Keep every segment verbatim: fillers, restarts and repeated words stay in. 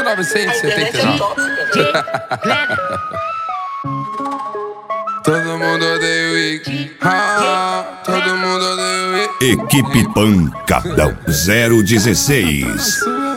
novecentos e setenta e nove. Todo mundo odeia o Iggy. Ah, todo mundo odeia o Iggy. Equipe Pancadão zero dezesseis.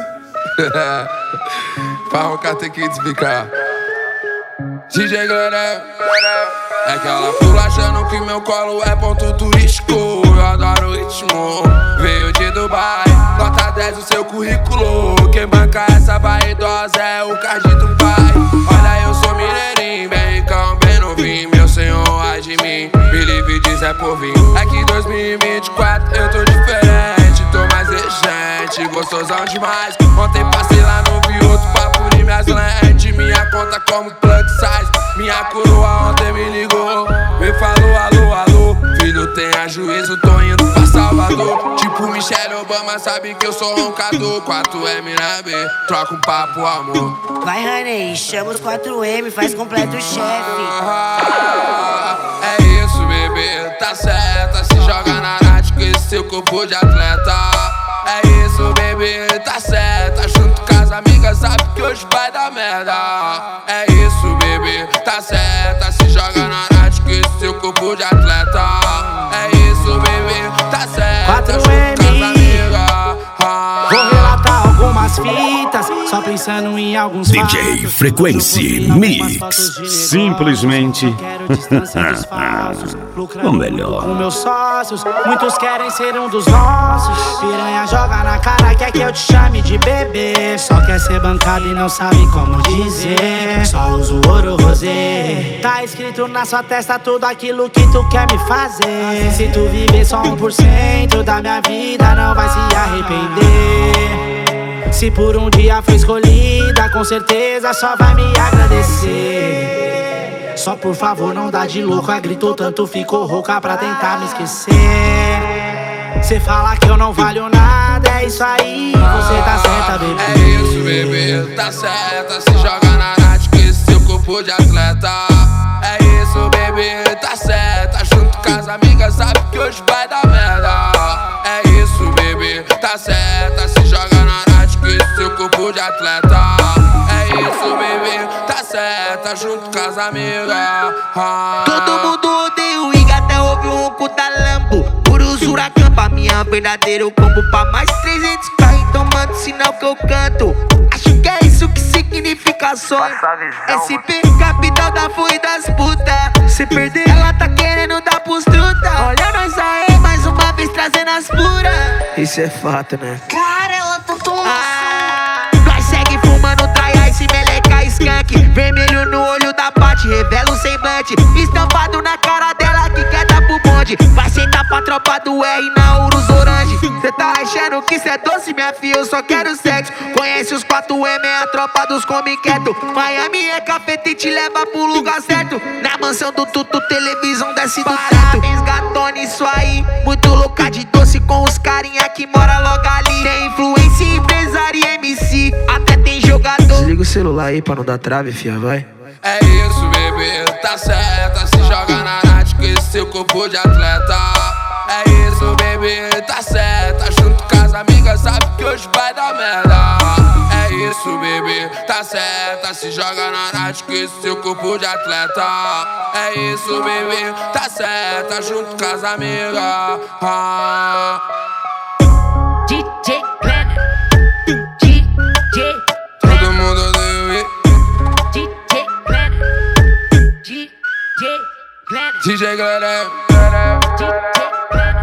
Farroca tem que desbicar. D J Glorel. É que ela pula achando que meu colo é ponto turístico. Eu adoro o ritmo. Veio de Dubai, nota dez o seu currículo. Quem banca essa vaidosa é o card do pai. Olha, eu sou mineirinho, bem ricão, bem novinho. Meu senhor, ai de mim, me livre diz é por vir. É que dois mil e vinte e quatro eu tô diferente, tô mais exigente, gostosão demais. Ontem passei lá no Vioto pra pulir minhas lentes. Minha conta como plug size. Minha coroa ontem me ligou, me falou alô, alô. Filho, tenha juízo, tô indo pra Salvador. Tipo Michelle Obama, sabe que eu sou roncador. quatro M na B, troca um papo, amor. Vai, honey, chama os quatro M, faz completo o chefe. Ah, é isso, bebê, tá certa. Se joga na rádio com esse seu corpo de atleta. É isso, bebê, tá certa. Junto com as amigas, sabe que hoje vai dar merda. É isso, bebê, tá certa. Se joga na rádio com esse seu corpo de atleta. É isso, bebê, tá certa. quatro Junto M. com as amigas. Ah. Vou relatar algumas fitas, só pensando em alguns D J Frequency Mix. Simplesmente o melhor. Com meus sócios, muitos querem ser um dos nossos. Piranha joga na cara, quer que eu te chame de bebê. Só quer ser bancado e não sabe como dizer. Só uso ouro rosé. Tá escrito na sua testa tudo aquilo que tu quer me fazer. Se tu viver só um por cento da minha vida, não vai se arrepender. Se por um dia foi escolhida, com certeza só vai me agradecer. Só por favor não dá de louca, gritou tanto, ficou rouca pra tentar me esquecer. Cê fala que eu não valho nada, é isso aí, você tá certa, bebê. É isso, bebê, tá certa. Se joga na rádio com esse seu corpo de atleta. É isso, bebê, tá certa. Junto com as amigas, sabe que hoje vai dar merda. É isso, bebê, tá certa. Se joga na rádio com esse seu corpo de atleta. É isso, bebê, tá certa. Junto com as amigas. Ah. Todo mundo odeia o Iggy, até ouve o ronco da Lambo. Puros huracan pra minha verdadeiro combo. Pra mais trezentos k, então manda o sinal que eu canto. Acho que é isso que significa sonho. S P, capital da fui das puta. Se perder, ela tá querendo dar pros truta. Olha nós aí, mais uma vez trazendo as puras. Isso é fato, né? Cara, ela tá tomando. Ah, nós segue fumando traia e se meleca skunk. Vermelho no olho da Paty, revela o semblante. Estampado na cara dela que quer dar pro bonde. Vai sentar pra tropa do R na Urus Orange. Cê tá achando que cê é doce, minha filha, eu só quero sexo. Conhece os quatro M, é a tropa dos come quieto. Miami é cafeta e te leva pro lugar certo. Na mansão do Tutu, televisão desce do teto. Parabéns, gatona, isso aí. Muito louca de doce com os carinha que mora logo ali. Tem influência, empresário e M C, até tem jogador. Desliga o celular aí pra não dar trave, fia, vai. É isso, bebê, tá certa. Se joga na rádio com esse seu corpo de atleta. É isso, bebê, tá certa. Junto com as amigas, sabe que hoje vai dar merda. É isso, bebê, tá certa. Se joga na rádio com esse seu corpo de atleta. É isso, bebê, tá certa. Junto com as amigas. Ah. D J Planet, D J Todo mundo odeia o Iggy. D J Planet, D J Planet, D J Glorel. D J Planet.